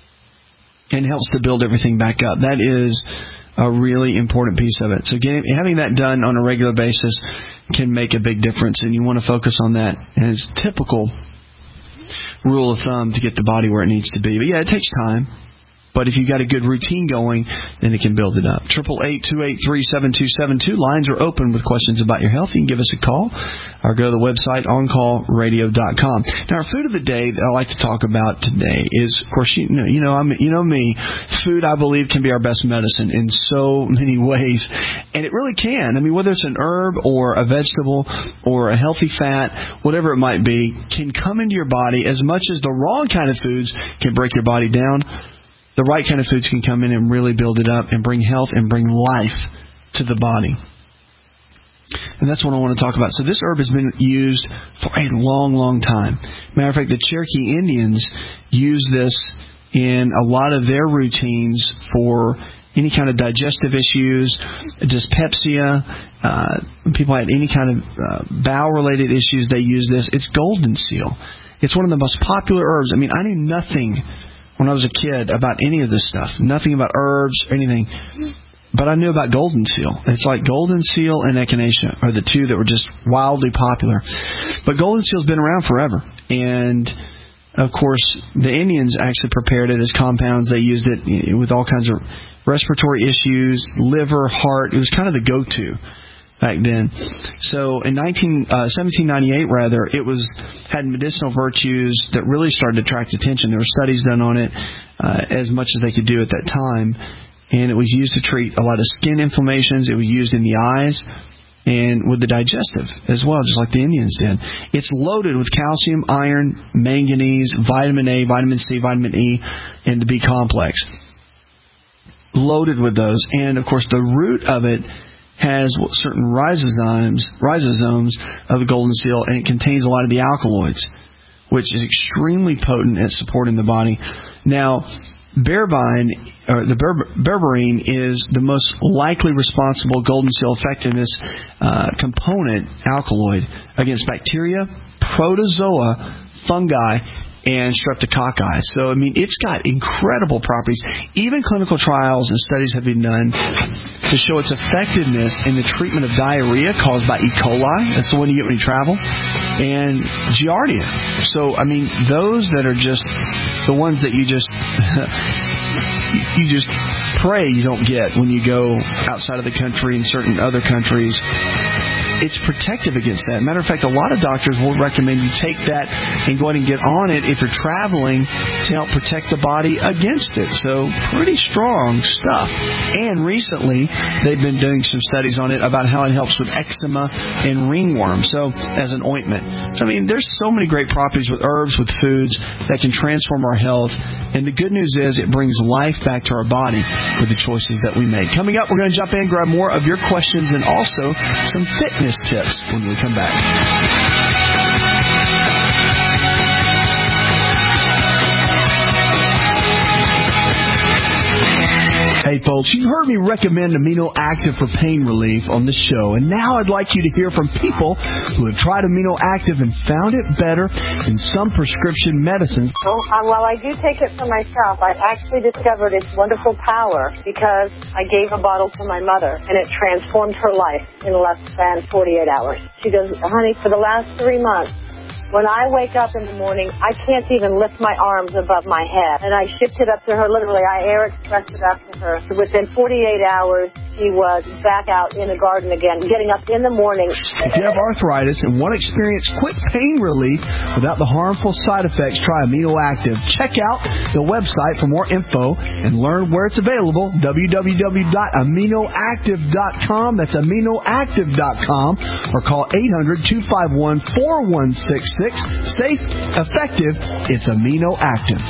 and helps to build everything back up. That is a really important piece of it. So getting, having that done on a regular basis can make a big difference, and you want to focus on that as typical rule of thumb to get the body where it needs to be. But yeah, it takes time. But if you've got a good routine going, then it can build it up. eight eight eight, two eight three, seven two seven two. Lines are open with questions about your health. You can give us a call or go to the website on call radio dot com. Now, our food of the day that I like to talk about today is, of course, you know, you know, I'm, you know me, food, I believe, can be our best medicine in so many ways. And it really can. I mean, whether it's an herb or a vegetable or a healthy fat, whatever it might be, can come into your body as much as the wrong kind of foods can break your body down. The right kind of foods can come in and really build it up and bring health and bring life to the body. And that's what I want to talk about. So this herb has been used for a long, long time. Matter of fact, the Cherokee Indians use this in a lot of their routines for any kind of digestive issues, dyspepsia. Uh, people had any kind of uh, bowel-related issues, they use this. It's golden seal. It's one of the most popular herbs. I mean, I knew nothing when I was a kid about any of this stuff. Nothing about herbs or anything. But I knew about golden seal. It's like golden seal and echinacea are the two that were just wildly popular. But golden seal's been around forever. And, of course, the Indians actually prepared it as compounds. They used it with all kinds of respiratory issues, liver, heart. It was kind of the go-to back then. So in nineteen, uh, seventeen ninety-eight, rather, it was had medicinal virtues that really started to attract attention. There were studies done on it uh, as much as they could do at that time. And it was used to treat a lot of skin inflammations. It was used in the eyes and with the digestive as well, just like the Indians did. It's loaded with calcium, iron, manganese, vitamin A, vitamin C, vitamin E, and the B complex. Loaded with those. And, of course, the root of it has certain ribosomes, ribosomes of the golden seal, and it contains a lot of the alkaloids, which is extremely potent at supporting the body. Now, berberine, or the berber, berberine is the most likely responsible golden seal effectiveness uh, component alkaloid against bacteria, protozoa, fungi, and streptococci. So, I mean, it's got incredible properties. Even clinical trials and studies have been done to show its effectiveness in the treatment of diarrhea caused by E. coli. That's the one you get when you travel. And Giardia. So, I mean, those that are just the ones that you just you just pray you don't get when you go outside of the country and certain other countries. it's protective against that. Matter of fact, a lot of doctors will recommend you take that and go ahead and get on it if you're traveling to help protect the body against it. So pretty strong stuff. And recently, they've been doing some studies on it about how it helps with eczema and ringworm. So as an ointment. So, I mean, there's so many great properties with herbs, with foods that can transform our health. And the good news is it brings life back to our body with the choices that we make. Coming up, we're going to jump in, grab more of your questions, and also some fitness tips when we come back. Hey folks, you heard me recommend Amino Active for pain relief on the show, and now I'd like you to hear from people who have tried Amino Active and found it better than some prescription medicines. Well, um, while I do take it for myself, I've actually discovered its wonderful power because I gave a bottle to my mother, and it transformed her life in less than forty-eight hours. She goes, honey, for the last three months, when I wake up in the morning, I can't even lift my arms above my head. And I shipped it up to her, literally. I air expressed it up to her. So within forty-eight hours, she was back out in the garden again, getting up in the morning. If you have arthritis and want to experience quick pain relief without the harmful side effects, try Amino Active. Check out the website for more info and learn where it's available, w w w dot amino active dot com. That's amino active dot com. Or call eight hundred, two five one, four one six six. Safe, effective, it's Amino Active.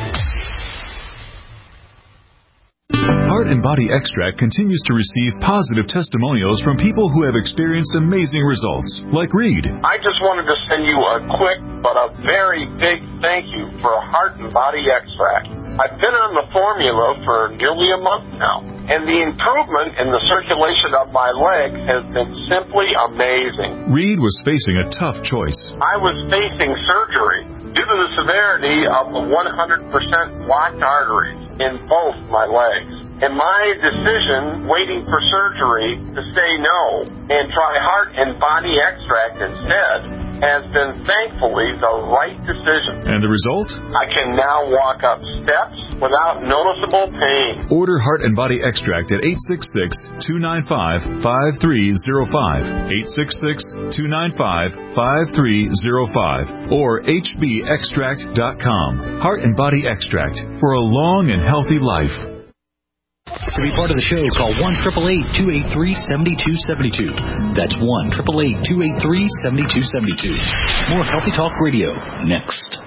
Heart and Body Extract continues to receive positive testimonials from people who have experienced amazing results, like Reed. I just wanted to send you a quick but a very big thank you for Heart and Body Extract. I've been on the formula for nearly a month now, and the improvement in the circulation of my legs has been simply amazing. Reed was facing a tough choice. I was facing surgery due to the severity of the one hundred percent blocked arteries in both my legs. And my decision, waiting for surgery, to say no and try Heart and Body Extract instead, has been thankfully the right decision. And the result? I can now walk up steps without noticeable pain. Order Heart and Body Extract at eight six six, two nine five, five three zero five, eight six six, two nine five, five three zero five, or h b extract dot com. Heart and Body Extract for a long and healthy life. To be part of the show, call one eight eight eight, two eight three, seven two seven two. That's one eight eight eight, two eight three, seven two seven two. More Healthy Talk Radio next.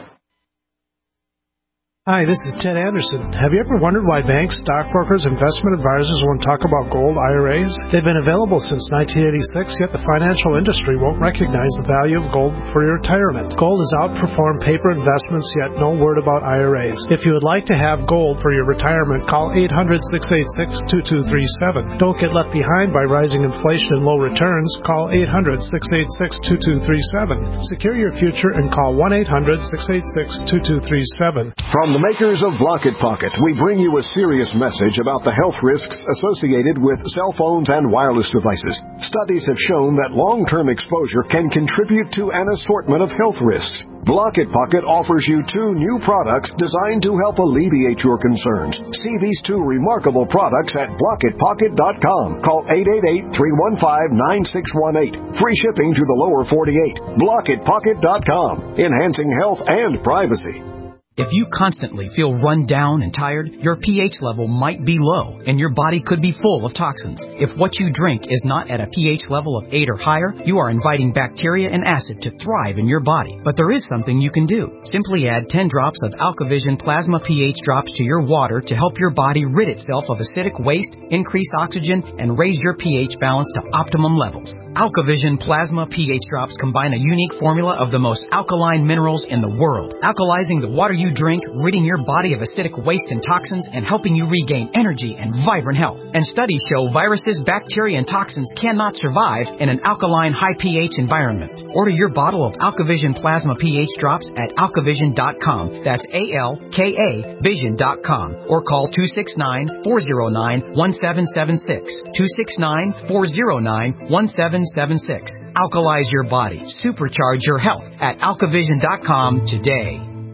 Hi, this is Ted Anderson. Have you ever wondered why banks, stockbrokers, investment advisors won't talk about gold I R As? They've been available since nineteen eighty-six, yet the financial industry won't recognize the value of gold for your retirement. Gold has outperformed paper investments, yet no word about I R As. If you would like to have gold for your retirement, call eight hundred, six eight six, two two three seven. Don't get left behind by rising inflation and low returns. Call eight hundred, six eight six, two two three seven. Secure your future and call one eight hundred, six eight six, two two three seven. From the makers of Blocket Pocket, we bring you a serious message about the health risks associated with cell phones and wireless devices. Studies have shown that long-term exposure can contribute to an assortment of health risks. Blocket Pocket offers you two new products designed to help alleviate your concerns. See these two remarkable products at blocket pocket dot com. Call eight eight eight, three one five, nine six one eight. Free shipping to the lower forty-eight. blocket pocket dot com. Enhancing health and privacy. If you constantly feel run down and tired, your pH level might be low, and your body could be full of toxins. If what you drink is not at a pH level of eight or higher, you are inviting bacteria and acid to thrive in your body. But there is something you can do. Simply add ten drops of AlkaVision Plasma pH drops to your water to help your body rid itself of acidic waste, increase oxygen, and raise your pH balance to optimum levels. AlkaVision Plasma pH drops combine a unique formula of the most alkaline minerals in the world, alkalizing the water you drink, ridding your body of acidic waste and toxins, and helping you regain energy and vibrant health. And studies show viruses, bacteria, and toxins cannot survive in an alkaline, high pH environment. Order your bottle of AlkaVision Plasma pH drops at alkavision dot com. That's A L K A vision dot com. Or call two six nine, four zero nine, one seven seven six. two six nine, four zero nine, one seven seven six. Alkalize your body. Supercharge your health at alkavision dot com today.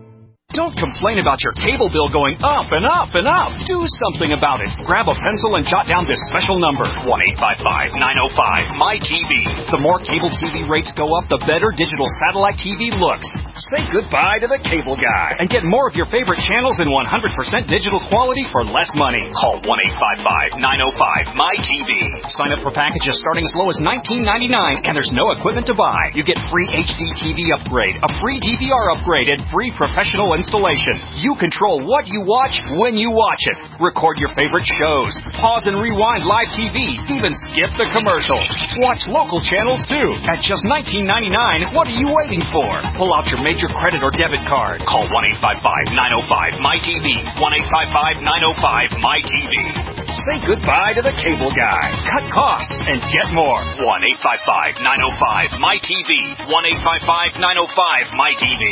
Don't complain about your cable bill going up and up and up. Do something about it. Grab a pencil and jot down this special number, one eight five five, nine oh five, M Y T V. The more cable T V rates go up, the better digital satellite T V looks. Say goodbye to the cable guy and get more of your favorite channels in one hundred percent digital quality for less money. Call one eight five five, nine oh five, M Y T V. Sign up for packages starting as low as nineteen ninety-nine, and there's no equipment to buy. You get free H D T V upgrade, a free D V R upgrade, and free professional installation. You control what you watch when you watch it. Record your favorite shows. Pause and rewind live T V. Even skip the commercials. Watch local channels too. At just nineteen ninety-nine, what are you waiting for? Pull out your major credit or debit card. Call one eight five five, nine oh five, M Y T V. one eight five five, nine oh five, M Y T V. Say goodbye to the cable guy. Cut costs and get more. one eight five five, nine oh five, M Y T V. one eight five five, nine oh five, M Y T V.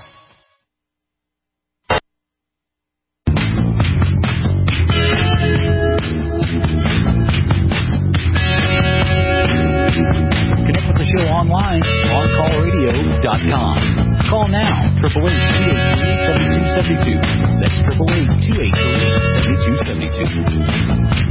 Connect with the show online, on call radio dot com. Call now, eight eight eight, two eight three, seven two seven two. That's eight eight eight, two eight three, seven two seven two.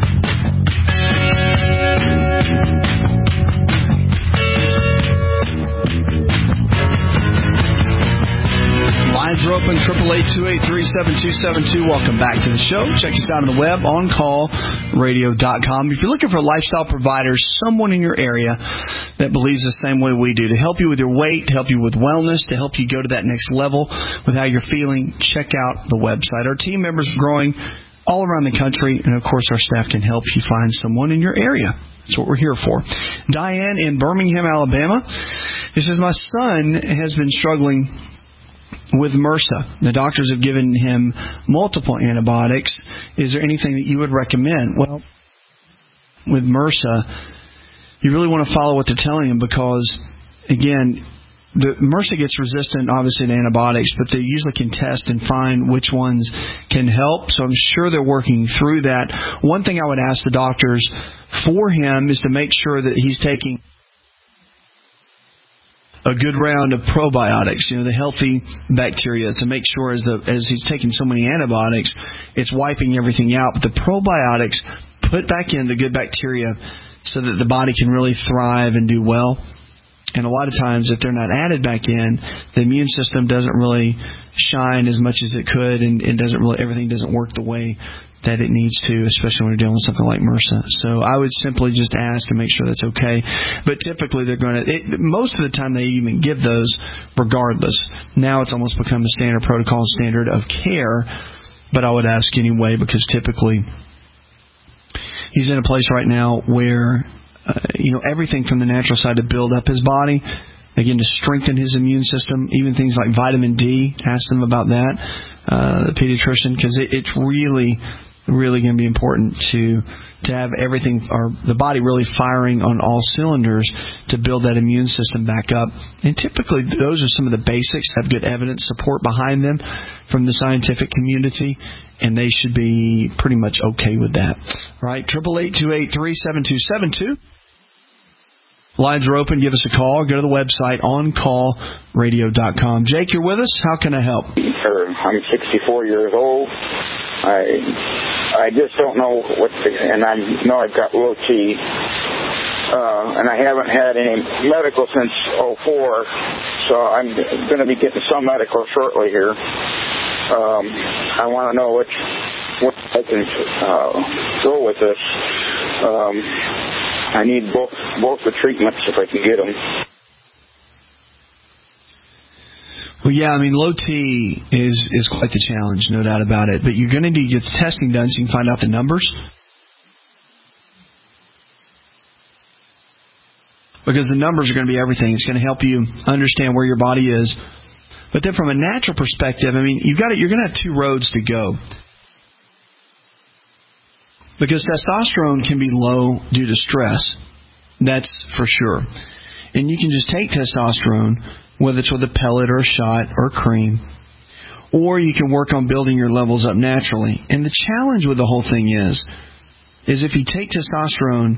Lines are open, eight eight eight, two eight three, seven two seven two. Welcome back to the show. Check us out on the web, on call radio dot com. If you're looking for lifestyle providers, someone in your area that believes the same way we do, to help you with your weight, to help you with wellness, to help you go to that next level with how you're feeling, check out the website. Our team members are growing all around the country, and, of course, our staff can help you find someone in your area. That's what we're here for. Diane in Birmingham, Alabama. This says, my son has been struggling with MRSA. The doctors have given him multiple antibiotics. Is there anything that you would recommend? Well, with MRSA, you really want to follow what they're telling him because, again, the MRSA gets resistant, obviously, to antibiotics, but they usually can test and find which ones can help. So I'm sure they're working through that. One thing I would ask the doctors for him is to make sure that he's taking a good round of probiotics, you know, the healthy bacteria, to make sure as the as he's taking so many antibiotics, it's wiping everything out. But the probiotics put back in the good bacteria so that the body can really thrive and do well. And a lot of times, if they're not added back in, the immune system doesn't really shine as much as it could, and it doesn't really everything doesn't work the way that it needs to, especially when you're dealing with something like MRSA. So I would simply just ask and make sure that's okay. But typically they're going to, it, most of the time they even give those regardless. Now it's almost become a standard protocol, standard of care. But I would ask anyway because typically he's in a place right now where, uh, you know, everything from the natural side to build up his body, again, to strengthen his immune system, even things like vitamin D. Ask them about that, uh, the pediatrician, because it, it's really... really going to be important to to have everything, or the body really firing on all cylinders to build that immune system back up. And typically those are some of the basics, have good evidence support behind them from the scientific community, and they should be pretty much okay with that. All right, eight eight eight, two eight three, seven two seven two. Lines are open. Give us a call. Go to the website, on call radio dot com. Jake, you're with us. How can I help? I'm sixty-four years old. I I just don't know what to, and I know I've got low T, uh, and I haven't had any medical since oh four, so I'm going to be getting some medical shortly here. Um, I want to know which what I can uh, go with this. Um, I need both both the treatments if I can get them. Well, yeah, I mean, low T is, is quite the challenge, no doubt about it. But you're going to need to get the testing done so you can find out the numbers. Because the numbers are going to be everything. It's going to help you understand where your body is. But then from a natural perspective, I mean, you've got to, you're going to have two roads to go. Because testosterone can be low due to stress. That's for sure. And you can just take testosterone, whether it's with a pellet or a shot or cream, or you can work on building your levels up naturally. And the challenge with the whole thing is, is if you take testosterone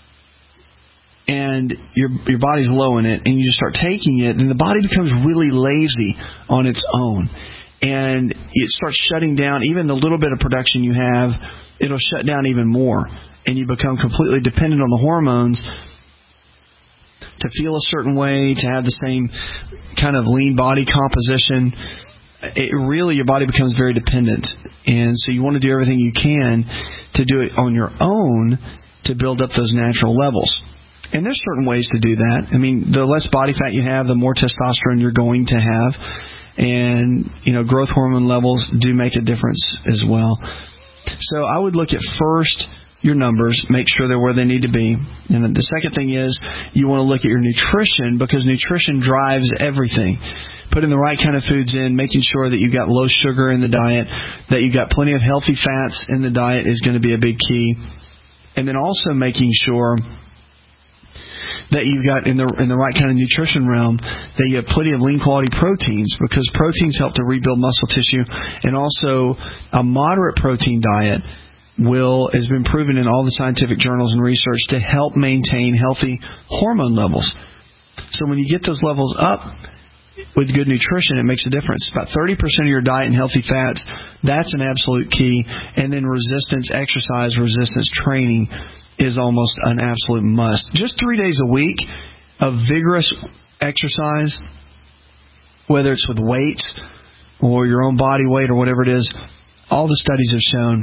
and your your body's low in it, and you just start taking it, then the body becomes really lazy on its own. and it starts shutting down even the little bit of production you have. It'll shut down even more, and you become completely dependent on the hormones to feel a certain way, to have the same kind of lean body composition. It really, your body becomes very dependent, and so you want to do everything you can to do it on your own to build up those natural levels. And there's certain ways to do that. I mean, the less body fat you have, the more testosterone you're going to have, and you know, growth hormone levels do make a difference as well. So I would look at first your numbers, make sure they're where they need to be. And then the second thing is you want to look at your nutrition, because nutrition drives everything. Putting the right kind of foods in, making sure that you've got low sugar in the diet, that you've got plenty of healthy fats in the diet is going to be a big key. And then also making sure that you've got in the in the right kind of nutrition realm, that you have plenty of lean quality proteins, because proteins help to rebuild muscle tissue, and also a moderate protein diet will has been proven in all the scientific journals and research to help maintain healthy hormone levels. So when you get those levels up with good nutrition, it makes a difference. About thirty percent of your diet in healthy fats, that's an absolute key. And then resistance exercise, resistance training is almost an absolute must. Just three days a week of vigorous exercise, whether it's with weights or your own body weight or whatever it is, all the studies have shown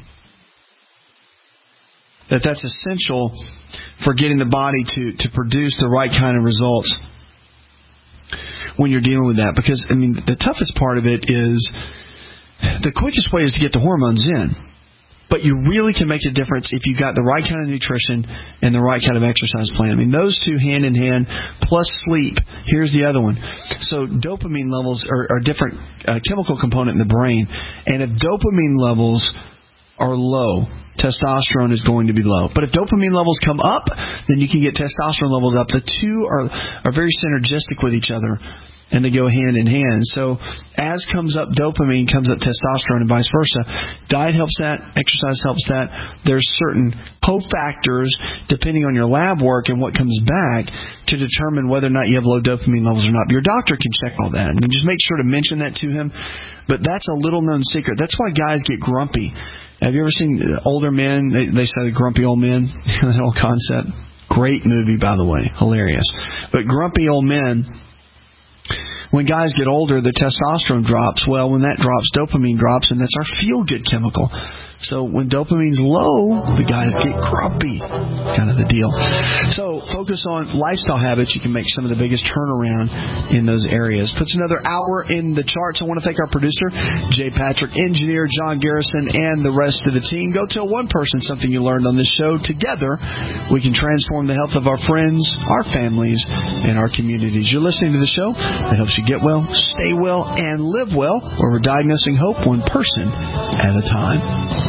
that that's essential for getting the body to, to produce the right kind of results when you're dealing with that. Because, I mean, the toughest part of it is the quickest way is to get the hormones in. But you really can make a difference if you've got the right kind of nutrition and the right kind of exercise plan. I mean, those two hand in hand, plus sleep. Here's the other one. So dopamine levels are, are a different uh, chemical component in the brain. And if dopamine levels are low, testosterone is going to be low. But if dopamine levels come up, then you can get testosterone levels up. The two are are very synergistic with each other, and they go hand in hand. So as comes up dopamine, comes up testosterone, and vice versa. Diet helps that. Exercise helps that. There's certain cofactors, depending on your lab work and what comes back, to determine whether or not you have low dopamine levels or not. But your doctor can check all that. And just make sure to mention that to him. But that's a little-known secret. That's why guys get grumpy. Have you ever seen older men? They, they say the grumpy old men. That whole concept. Great movie, by the way. Hilarious. But grumpy old men, when guys get older, the testosterone drops. Well, when that drops, dopamine drops, and that's our feel-good chemical. So when dopamine's low, the guys get grumpy. Kind of the deal. So focus on lifestyle habits. You can make some of the biggest turnaround in those areas. Puts another hour in the charts. I want to thank our producer, Jay Patrick, engineer John Garrison, and the rest of the team. Go tell one person something you learned on this show. Together, we can transform the health of our friends, our families, and our communities. You're listening to the show that helps you get well, stay well, and live well, where we're diagnosing hope one person at a time.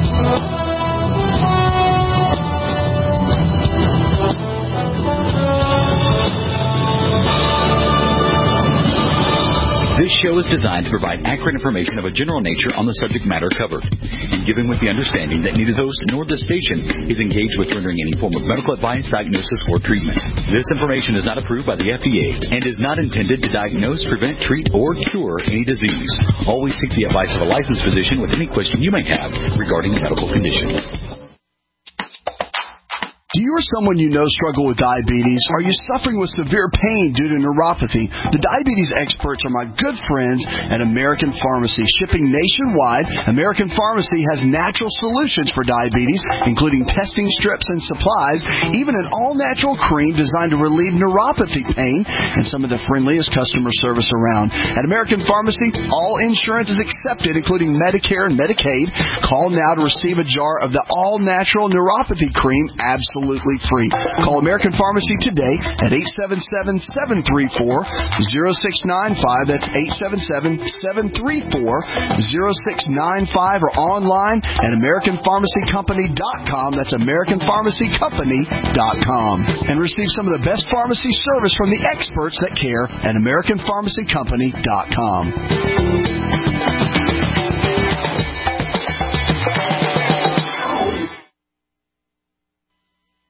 This show is designed to provide accurate information of a general nature on the subject matter covered, and given with the understanding that neither host nor the station is engaged with rendering any form of medical advice, diagnosis, or treatment. This information is not approved by the F D A and is not intended to diagnose, prevent, treat, or cure any disease. Always seek the advice of a licensed physician with any question you may have regarding a medical condition. Do you or someone you know struggle with diabetes? Are you suffering with severe pain due to neuropathy? The diabetes experts are my good friends at American Pharmacy. Shipping nationwide, American Pharmacy has natural solutions for diabetes, including testing strips and supplies, even an all-natural cream designed to relieve neuropathy pain, and some of the friendliest customer service around. At American Pharmacy, all insurance is accepted, including Medicare and Medicaid. Call now to receive a jar of the all-natural neuropathy cream absolutely Absolutely free. Call American Pharmacy today at eight seven seven, seven three four, zero six nine five. That's eight seven seven, seven three four, zero six nine five, or online at American Pharmacy Company dot com. That's American Pharmacy Company dot com. And receive some of the best pharmacy service from the experts that care at American Pharmacy Company dot com.